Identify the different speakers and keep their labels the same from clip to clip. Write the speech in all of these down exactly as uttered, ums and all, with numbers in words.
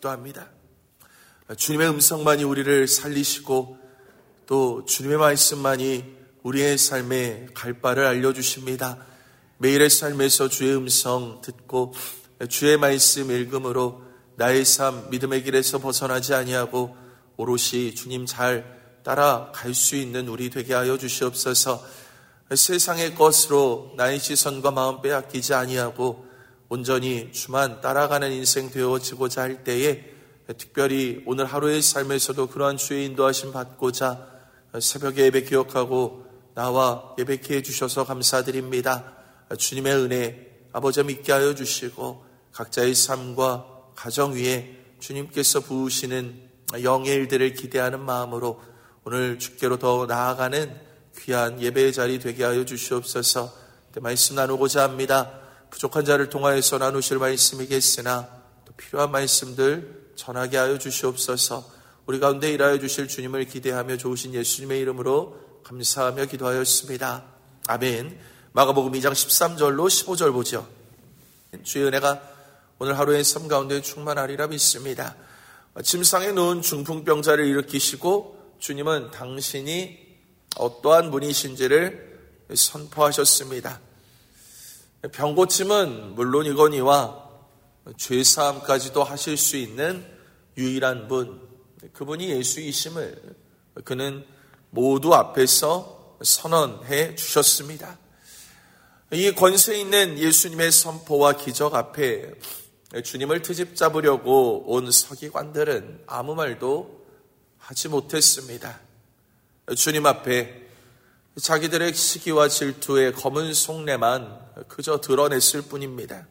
Speaker 1: 기도합니다. 주님의 음성만이 우리를 살리시고 또 주님의 말씀만이 우리의 삶에 갈 바를 알려주십니다. 매일의 삶에서 주의 음성 듣고 주의 말씀 읽음으로 나의 삶 믿음의 길에서 벗어나지 아니하고 오롯이 주님 잘 따라갈 수 있는 우리 되게 하여 주시옵소서. 세상의 것으로 나의 시선과 마음 빼앗기지 아니하고 온전히 주만 따라가는 인생 되어지고자 할 때에 특별히 오늘 하루의 삶에서도 그러한 주의 인도하심 받고자 새벽에 예배 기억하고 나와 예배케 해주셔서 감사드립니다. 주님의 은혜 아버지 믿게 하여 주시고 각자의 삶과 가정 위에 주님께서 부으시는 영의 일들을 기대하는 마음으로 오늘 주께로 더 나아가는 귀한 예배의 자리 되게 하여 주시옵소서. 말씀 나누고자 합니다. 부족한 자를 통하여서 나누실 말씀이겠으나 또 필요한 말씀들 전하게 하여 주시옵소서. 우리 가운데 일하여 주실 주님을 기대하며 좋으신 예수님의 이름으로 감사하며 기도하였습니다. 아멘. 마가복음 이 장 십삼 절로 십오 절 보죠. 주의 은혜가 오늘 하루의 삶 가운데 충만하리라 믿습니다. 침상에 누운 중풍병자를 일으키시고 주님은 당신이 어떠한 분이신지를 선포하셨습니다. 병고침은 물론이거니와 죄사함까지도 하실 수 있는 유일한 분, 그분이 예수이심을 그는 모두 앞에서 선언해 주셨습니다. 이 권세 있는 예수님의 선포와 기적 앞에 주님을 트집 잡으려고 온 서기관들은 아무 말도 하지 못했습니다. 주님 앞에 자기들의 시기와 질투의 검은 속내만 그저 드러냈을 뿐입니다.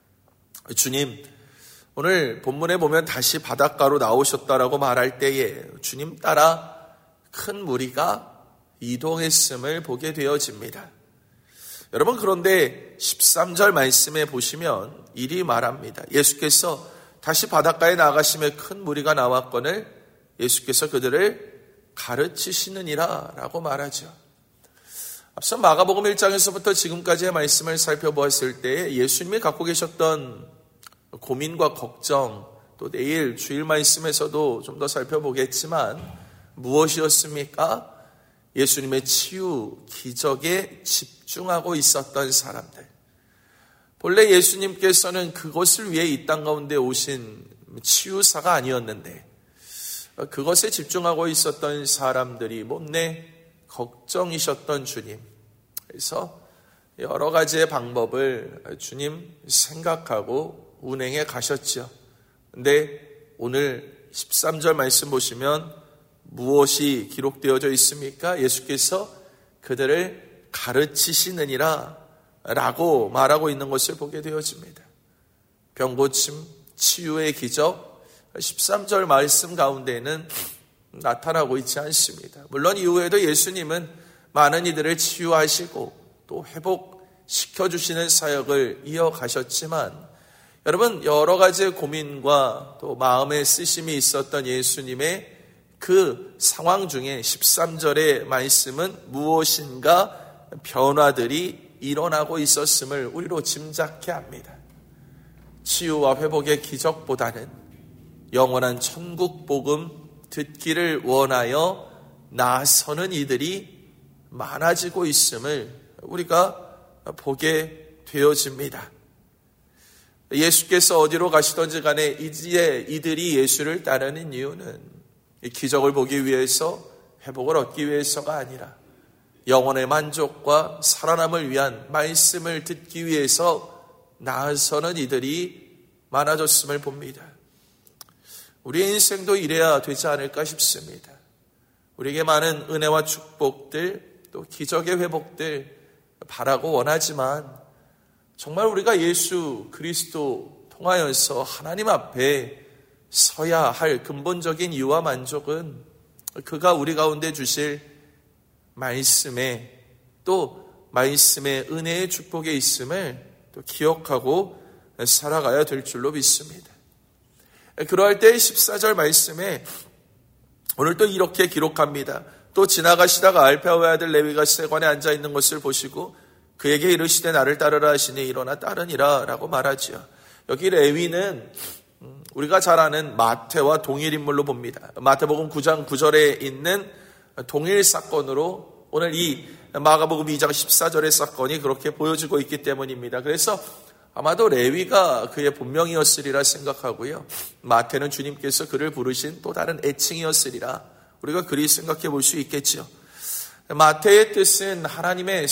Speaker 1: 주님, 오늘 본문에 보면 다시 바닷가로 나오셨다라고 말할 때에 주님 따라 큰 무리가 이동했음을 보게 되어집니다. 여러분, 그런데 십삼 절 말씀에 보시면 이리 말합니다. 예수께서 다시 바닷가에 나가시며 큰 무리가 나왔거늘 예수께서 그들을 가르치시느니라 라고 말하죠. 앞서 마가복음 일 장에서부터 지금까지의 말씀을 살펴보았을 때 예수님이 갖고 계셨던 고민과 걱정, 또 내일 주일 말씀에서도 좀 더 살펴보겠지만 무엇이었습니까? 예수님의 치유, 기적에 집중하고 있었던 사람들. 본래 예수님께서는 그것을 위해 이 땅 가운데 오신 치유사가 아니었는데 그것에 집중하고 있었던 사람들이 못내 걱정이셨던 주님. 그래서 여러 가지의 방법을 주님 생각하고 운행해 가셨죠. 근데 오늘 십삼 절 말씀 보시면 무엇이 기록되어져 있습니까? 예수께서 그들을 가르치시느니라 라고 말하고 있는 것을 보게 되어집니다. 병고침, 치유의 기적, 십삼 절 말씀 가운데는 나타나고 있지 않습니다. 물론 이후에도 예수님은 많은 이들을 치유하시고 또 회복시켜주시는 사역을 이어가셨지만 여러분, 여러 가지의 고민과 또 마음의 쓰심이 있었던 예수님의 그 상황 중에 십삼 절의 말씀은 무엇인가 변화들이 일어나고 있었음을 우리로 짐작케 합니다. 치유와 회복의 기적보다는 영원한 천국 복음 듣기를 원하여 나서는 이들이 많아지고 있음을 우리가 보게 되어집니다. 예수께서 어디로 가시던지 간에 이제 이들이 예수를 따르는 이유는 기적을 보기 위해서, 회복을 얻기 위해서가 아니라 영혼의 만족과 살아남을 위한 말씀을 듣기 위해서 나서는 이들이 많아졌음을 봅니다. 우리의 인생도 이래야 되지 않을까 싶습니다. 우리에게 많은 은혜와 축복들, 또 기적의 회복들 바라고 원하지만 정말 우리가 예수 그리스도 통하여서 하나님 앞에 서야 할 근본적인 이유와 만족은 그가 우리 가운데 주실 말씀에 또 말씀의 은혜의 축복에 있음을 또 기억하고 살아가야 될 줄로 믿습니다. 그러할 때 십사 절 말씀에 오늘 또 이렇게 기록합니다. 또 지나가시다가 알페아의 아들 레위가 세관에 앉아 있는 것을 보시고 그에게 이르시되 나를 따르라 하시니 일어나 따르니라 라고 말하지요. 여기 레위는 우리가 잘 아는 마태와 동일 인물로 봅니다. 마태복음 구 장 구 절에 있는 동일 사건으로 오늘 이 마가복음 이 장 십사 절의 사건이 그렇게 보여지고 있기 때문입니다. 그래서 아마도 레위가 그의 본명이었으리라 생각하고요. 마태는 주님께서 그를 부르신 또 다른 애칭이었으리라 우리가 그리 생각해 볼 수 있겠죠. 마태의 뜻은 하나님의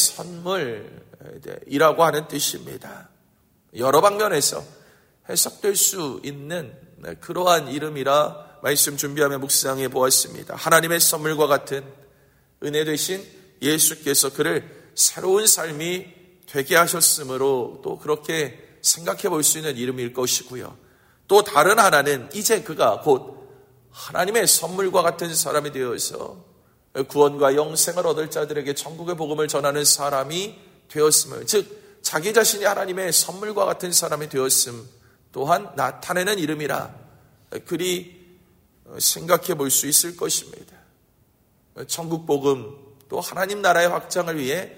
Speaker 1: 선물이라고 하는 뜻입니다. 여러 방면에서 해석될 수 있는 그러한 이름이라 말씀 준비하며 묵상해 보았습니다. 하나님의 선물과 같은 은혜 되신 예수께서 그를 새로운 삶이 되게 하셨으므로 또 그렇게 생각해 볼 수 있는 이름일 것이고요. 또 다른 하나는 이제 그가 곧 하나님의 선물과 같은 사람이 되어서 구원과 영생을 얻을 자들에게 천국의 복음을 전하는 사람이 되었음을, 즉 자기 자신이 하나님의 선물과 같은 사람이 되었음 또한 나타내는 이름이라 그리 생각해 볼 수 있을 것입니다. 천국 복음 또 하나님 나라의 확장을 위해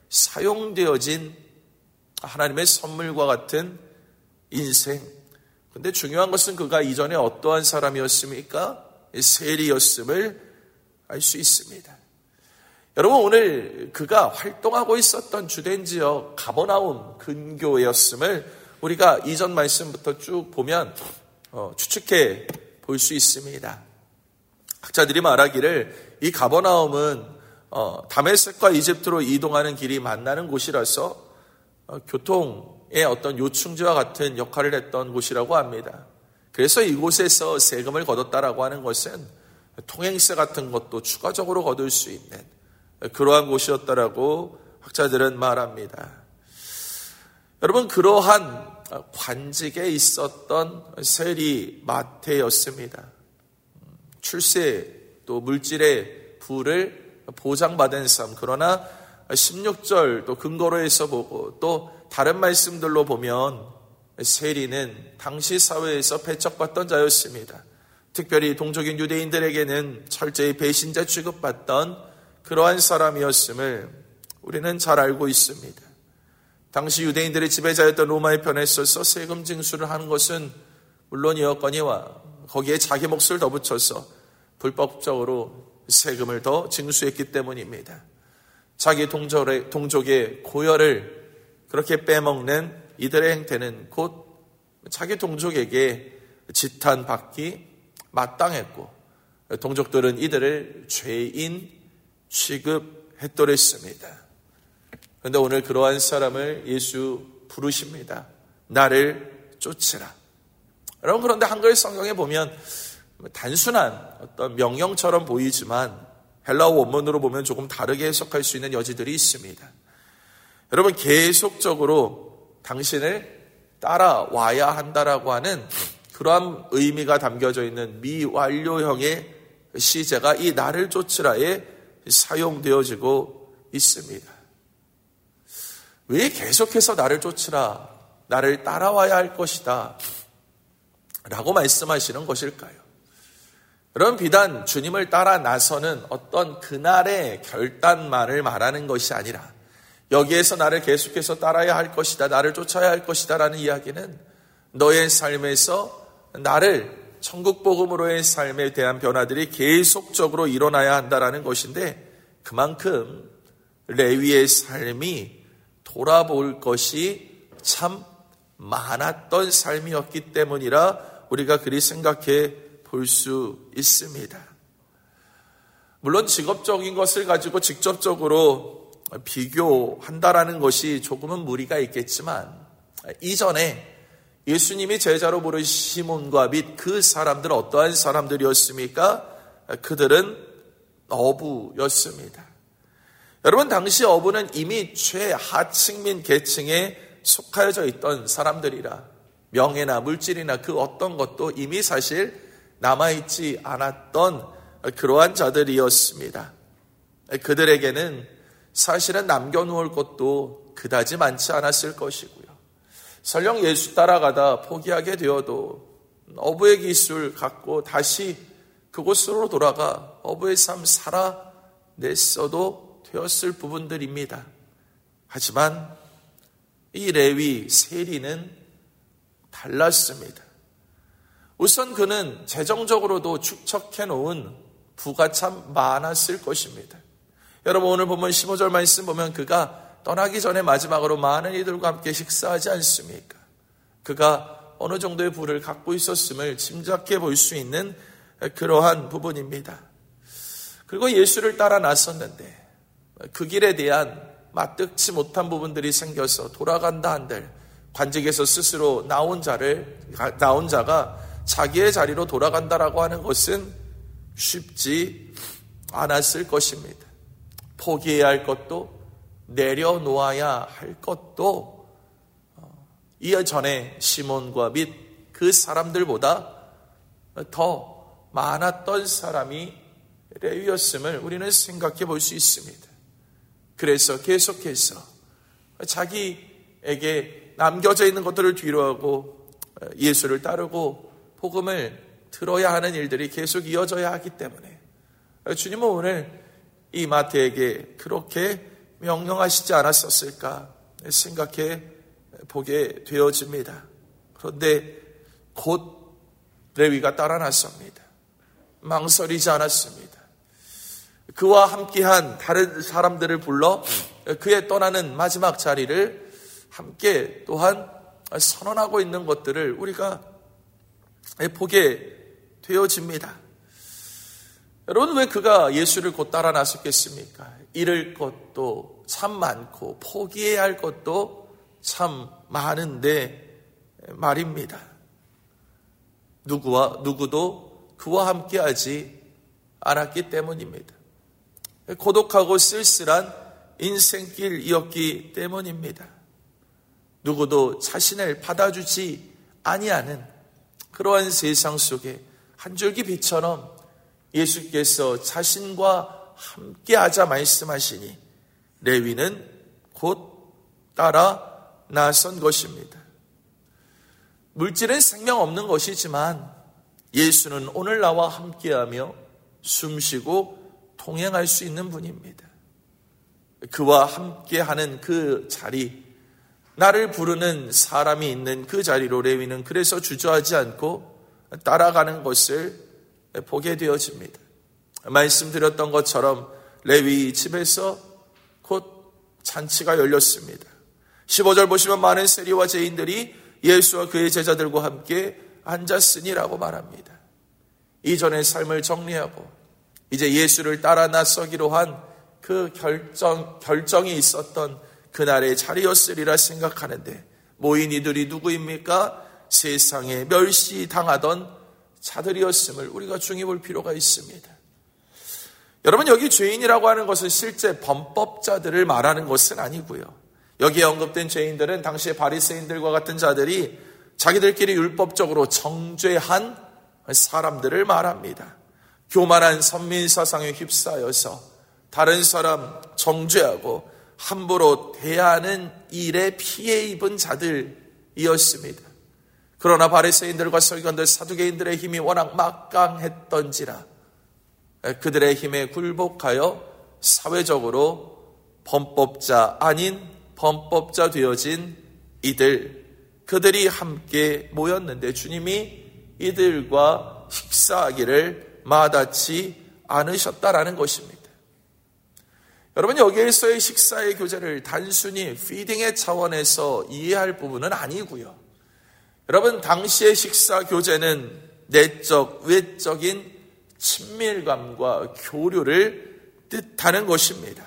Speaker 1: 사용되어진 하나님의 선물과 같은 인생. 근데 중요한 것은 그가 이전에 어떠한 사람이었습니까? 세리였음을 알 수 있습니다. 여러분, 오늘 그가 활동하고 있었던 주된 지역 가버나움 근교였음을 우리가 이전 말씀부터 쭉 보면 어, 추측해 볼 수 있습니다. 학자들이 말하기를 이 가버나움은 어, 다메섹과 이집트로 이동하는 길이 만나는 곳이라서 어, 교통의 어떤 요충지와 같은 역할을 했던 곳이라고 합니다. 그래서 이곳에서 세금을 거뒀다라고 하는 것은 통행세 같은 것도 추가적으로 거둘 수 있는 그러한 곳이었다라고 학자들은 말합니다. 여러분, 그러한 관직에 있었던 세리 마태였습니다. 출세 또 물질의 부를 보장받은 삶. 그러나 십육 절 또 근거로 해서 보고 또 다른 말씀들로 보면 세리는 당시 사회에서 배척받던 자였습니다. 특별히 동족인 유대인들에게는 철저히 배신자 취급받던 그러한 사람이었음을 우리는 잘 알고 있습니다. 당시 유대인들의 지배자였던 로마의 편에 있어서 세금 징수를 하는 것은 물론이었거니와 거기에 자기 몫을 더 붙여서 불법적으로 세금을 더 징수했기 때문입니다. 자기 동족의, 동족의 고열을 그렇게 빼먹는 이들의 행태는 곧 자기 동족에게 지탄받기 마땅했고 동족들은 이들을 죄인 취급했더랬습니다. 그런데 오늘 그러한 사람을 예수 부르십니다. 나를 쫓으라. 여러분, 그런데 한글 성경에 보면 단순한 어떤 명령처럼 보이지만 헬라어 원문으로 보면 조금 다르게 해석할 수 있는 여지들이 있습니다. 여러분, 계속적으로 당신을 따라와야 한다라고 하는 그러한 의미가 담겨져 있는 미완료형의 시제가 이 나를 쫓으라에 사용되어지고 있습니다. 왜 계속해서 나를 쫓으라, 나를 따라와야 할 것이다 라고 말씀하시는 것일까요? 여러분, 비단 주님을 따라 나서는 어떤 그날의 결단만을 말하는 것이 아니라 여기에서 나를 계속해서 따라야 할 것이다, 나를 쫓아야 할 것이다 라는 이야기는 너의 삶에서 나를 천국 복음으로의 삶에 대한 변화들이 계속적으로 일어나야 한다라는 것인데, 그만큼 레위의 삶이 돌아볼 것이 참 많았던 삶이었기 때문이라 우리가 그리 생각해 볼 수 있습니다. 물론 직업적인 것을 가지고 직접적으로 비교한다라는 것이 조금은 무리가 있겠지만, 이전에 예수님이 제자로 부르신 시몬과 및 그 사람들은 어떠한 사람들이었습니까? 그들은 어부였습니다. 여러분, 당시 어부는 이미 최하층민 계층에 속하여져 있던 사람들이라 명예나 물질이나 그 어떤 것도 이미 사실 남아있지 않았던 그러한 자들이었습니다. 그들에게는 사실은 남겨놓을 것도 그다지 많지 않았을 것이고요. 설령 예수 따라가다 포기하게 되어도 어부의 기술 갖고 다시 그곳으로 돌아가 어부의 삶 살아냈어도 되었을 부분들입니다. 하지만 이 레위 세리는 달랐습니다. 우선 그는 재정적으로도 축적해 놓은 부가 참 많았을 것입니다. 여러분 오늘 보면 십오 절 말씀 보면 그가 떠나기 전에 마지막으로 많은 이들과 함께 식사하지 않습니까? 그가 어느 정도의 부를 갖고 있었음을 짐작해 볼 수 있는 그러한 부분입니다. 그리고 예수를 따라 나섰는데 그 길에 대한 마뜩지 못한 부분들이 생겨서 돌아간다 한들 관직에서 스스로 나온 자를 나온 자가 자기의 자리로 돌아간다라고 하는 것은 쉽지 않았을 것입니다. 포기해야 할 것도 내려놓아야 할 것도 이전에 시몬과 및 그 사람들보다 더 많았던 사람이 레위였음을 우리는 생각해 볼 수 있습니다. 그래서 계속해서 자기에게 남겨져 있는 것들을 뒤로하고 예수를 따르고 복음을 들어야 하는 일들이 계속 이어져야 하기 때문에 주님은 오늘 이 마태에게 그렇게 명령하시지 않았었을까 생각해 보게 되어집니다. 그런데 곧 레위가 따라 나섭니다. 망설이지 않았습니다. 그와 함께한 다른 사람들을 불러 그의 떠나는 마지막 자리를 함께 또한 선언하고 있는 것들을 우리가 보게 되어집니다. 여러분 왜 그가 예수를 곧 따라 나섰겠습니까? 잃을 것도 참 많고 포기해야 할 것도 참 많은데 말입니다. 누구와 누구도 그와 함께하지 않았기 때문입니다. 고독하고 쓸쓸한 인생길이었기 때문입니다. 누구도 자신을 받아주지 아니하는 그러한 세상 속에 한 줄기 빛처럼 예수께서 자신과 함께하자 말씀하시니 레위는 곧 따라 나선 것입니다. 물질은 생명 없는 것이지만 예수는 오늘 나와 함께하며 숨쉬고 동행할 수 있는 분입니다. 그와 함께하는 그 자리, 나를 부르는 사람이 있는 그 자리로 레위는 그래서 주저하지 않고 따라가는 것을 보게 되어집니다. 말씀드렸던 것처럼 레위 집에서 곧 잔치가 열렸습니다. 십오 절 보시면 많은 세리와 죄인들이 예수와 그의 제자들과 함께 앉았으니라고 말합니다. 이전의 삶을 정리하고 이제 예수를 따라 나서기로 한 그 결정, 결정이 있었던 그날의 자리였으리라 생각하는데 모인 이들이 누구입니까? 세상에 멸시당하던 자들이었음을 우리가 중히 볼 필요가 있습니다. 여러분 여기 죄인이라고 하는 것은 실제 범법자들을 말하는 것은 아니고요. 여기에 언급된 죄인들은 당시의 바리새인들과 같은 자들이 자기들끼리 율법적으로 정죄한 사람들을 말합니다. 교만한 선민사상에 휩싸여서 다른 사람 정죄하고 함부로 대하는 일에 피해 입은 자들이었습니다. 그러나 바리새인들과 서기관들, 사두개인들의 힘이 워낙 막강했던지라 그들의 힘에 굴복하여 사회적으로 범법자 아닌 범법자 되어진 이들, 그들이 함께 모였는데 주님이 이들과 식사하기를 마다치 않으셨다라는 것입니다. 여러분 여기에서의 식사의 교제를 단순히 피딩의 차원에서 이해할 부분은 아니고요. 여러분 당시의 식사 교제는 내적, 외적인 친밀감과 교류를 뜻하는 것입니다.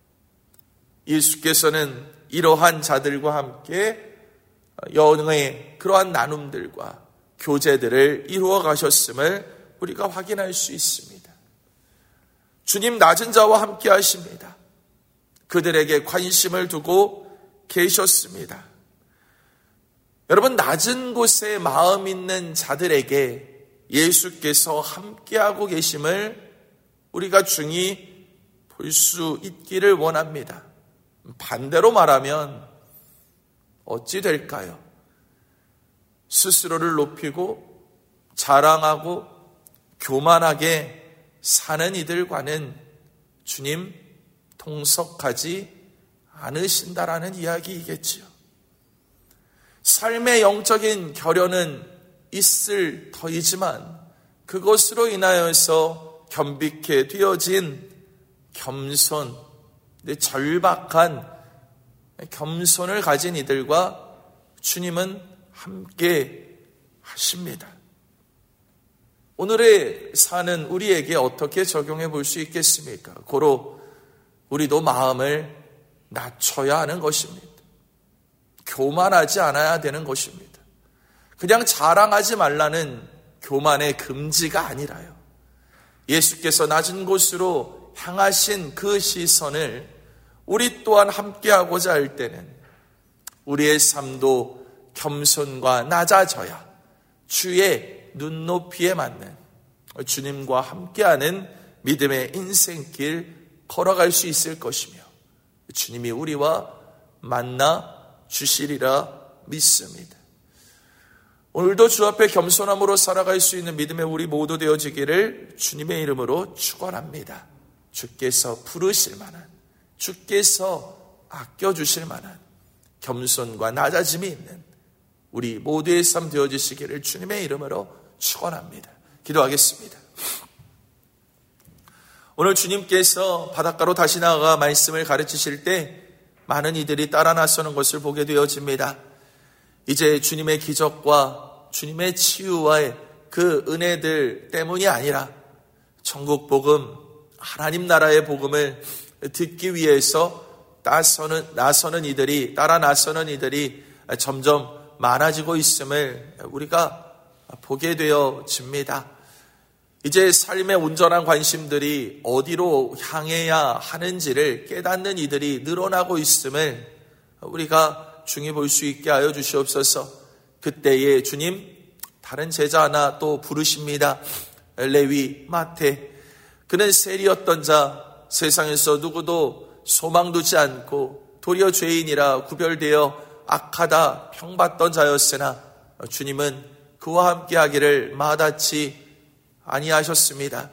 Speaker 1: 예수께서는 이러한 자들과 함께 영의 그러한 나눔들과 교제들을 이루어 가셨음을 우리가 확인할 수 있습니다. 주님 낮은 자와 함께 하십니다. 그들에게 관심을 두고 계셨습니다. 여러분 낮은 곳에 마음 있는 자들에게 예수께서 함께하고 계심을 우리가 중히 볼 수 있기를 원합니다. 반대로 말하면 어찌 될까요? 스스로를 높이고 자랑하고 교만하게 사는 이들과는 주님 동석하지 않으신다라는 이야기이겠지요. 삶의 영적인 결연은 있을 터이지만 그것으로 인하여서 겸비케 되어진 겸손, 절박한 겸손을 가진 이들과 주님은 함께 하십니다. 오늘의 사는 우리에게 어떻게 적용해 볼 수 있겠습니까? 고로 우리도 마음을 낮춰야 하는 것입니다. 교만하지 않아야 되는 것입니다. 그냥 자랑하지 말라는 교만의 금지가 아니라요. 예수께서 낮은 곳으로 향하신 그 시선을 우리 또한 함께하고자 할 때는 우리의 삶도 겸손과 낮아져야 주의 눈높이에 맞는 주님과 함께하는 믿음의 인생길 걸어갈 수 있을 것이며 주님이 우리와 만나 주시리라 믿습니다. 오늘도 주 앞에 겸손함으로 살아갈 수 있는 믿음의 우리 모두 되어지기를 주님의 이름으로 축원합니다. 주께서 부르실 만한, 주께서 아껴주실 만한 겸손과 낮아짐이 있는 우리 모두의 삶 되어지시기를 주님의 이름으로 축원합니다. 기도하겠습니다. 오늘 주님께서 바닷가로 다시 나아가 말씀을 가르치실 때 많은 이들이 따라 나서는 것을 보게 되어집니다. 이제 주님의 기적과 주님의 치유와의 그 은혜들 때문이 아니라 천국 복음, 하나님 나라의 복음을 듣기 위해서 나서는, 나서는 이들이, 따라 나서는 이들이 점점 많아지고 있음을 우리가 보게 되어집니다. 이제 삶의 온전한 관심들이 어디로 향해야 하는지를 깨닫는 이들이 늘어나고 있음을 우리가 중히 볼 수 있게 하여 주시옵소서. 그때에 주님 다른 제자 하나 또 부르십니다. 레위 마태. 그는 세리였던 자, 세상에서 누구도 소망 두지 않고 도리어 죄인이라 구별되어 악하다 평받던 자였으나 주님은 그와 함께 하기를 마다치 아니하셨습니다.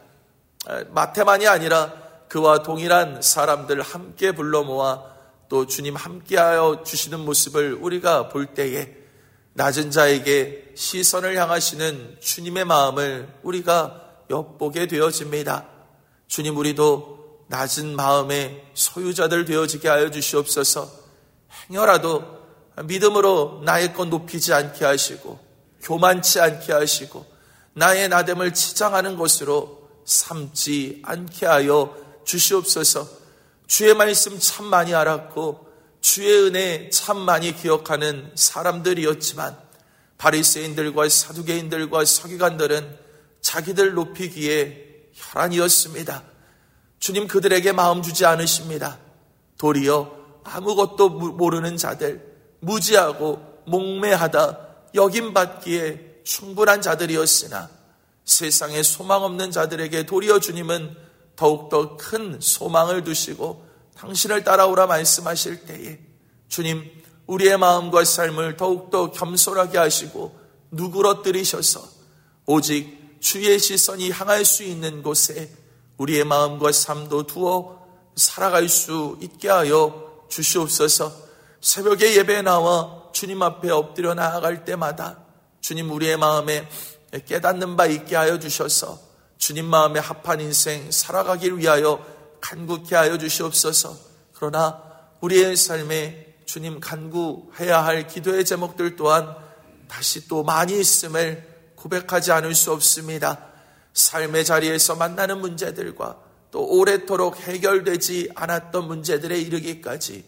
Speaker 1: 마태만이 아니라 그와 동일한 사람들 함께 불러 모아 또 주님 함께하여 주시는 모습을 우리가 볼 때에 낮은 자에게 시선을 향하시는 주님의 마음을 우리가 엿보게 되어집니다. 주님, 우리도 낮은 마음의 소유자들 되어지게 하여 주시옵소서. 행여라도 믿음으로 나의 것 높이지 않게 하시고 교만치 않게 하시고 나의 나됨을 치장하는 것으로 삼지 않게 하여 주시옵소서. 주의 말씀 참 많이 알았고 주의 은혜 참 많이 기억하는 사람들이었지만 바리새인들과 사두개인들과 서기관들은 자기들 높이기에 혈안이었습니다. 주님, 그들에게 마음 주지 않으십니다. 도리어 아무것도 모르는 자들, 무지하고 목매하다 여김받기에 충분한 자들이었으나 세상에 소망 없는 자들에게 도리어 주님은 더욱더 큰 소망을 두시고 당신을 따라오라 말씀하실 때에 주님, 우리의 마음과 삶을 더욱더 겸손하게 하시고 누그러뜨리셔서 오직 주의 시선이 향할 수 있는 곳에 우리의 마음과 삶도 두어 살아갈 수 있게 하여 주시옵소서. 새벽에 예배에 나와 주님 앞에 엎드려 나아갈 때마다 주님, 우리의 마음에 깨닫는 바 있게 하여 주셔서 주님 마음에 합한 인생 살아가길 위하여 간구케 하여 주시옵소서. 그러나 우리의 삶에 주님 간구해야 할 기도의 제목들 또한 다시 또 많이 있음을 고백하지 않을 수 없습니다. 삶의 자리에서 만나는 문제들과 또 오래도록 해결되지 않았던 문제들에 이르기까지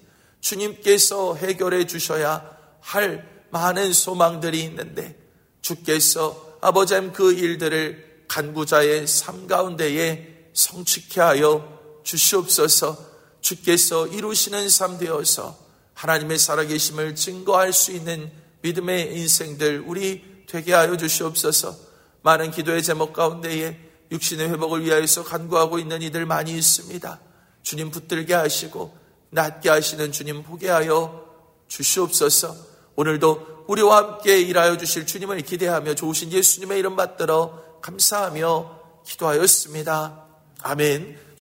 Speaker 1: 주님께서 해결해 주셔야 할 많은 소망들이 있는데 주께서 아버지 그 일들을 간구자의 삶 가운데에 성취케 하여 주시옵소서. 주께서 이루시는 삶 되어서 하나님의 살아계심을 증거할 수 있는 믿음의 인생들 우리 되게 하여 주시옵소서. 많은 기도의 제목 가운데에 육신의 회복을 위하여서 간구하고 있는 이들 많이 있습니다. 주님 붙들게 하시고 낫게 하시는 주님 보게 하여 주시옵소서. 오늘도 우리와 함께 일하여 주실 주님을 기대하며 좋으신 예수님의 이름 받들어 감사하며 기도하였습니다. 아멘.